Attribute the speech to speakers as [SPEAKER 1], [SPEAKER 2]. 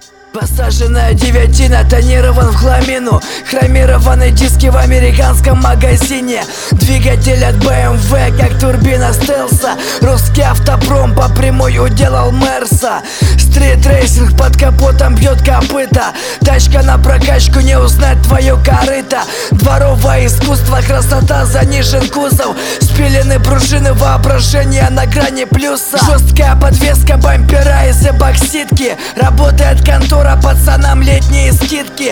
[SPEAKER 1] Посаженная девятина, тонирован в хламину. Хромированные диски в американском магазине. Двигатель от BMW, как турбина стелса. Русский автопром по прямой уделал Мерса. Стрит-рейсинг под капотом бьет копыта. Тачка на прокачку, не узнать твое корыто. Дворовое искусство, красота, занижен кузов. Спилены пружины, воображение на грани плюса. Жесткая подвеска, бампера из эбоксидки. Работает контора, пацанам летние скидки.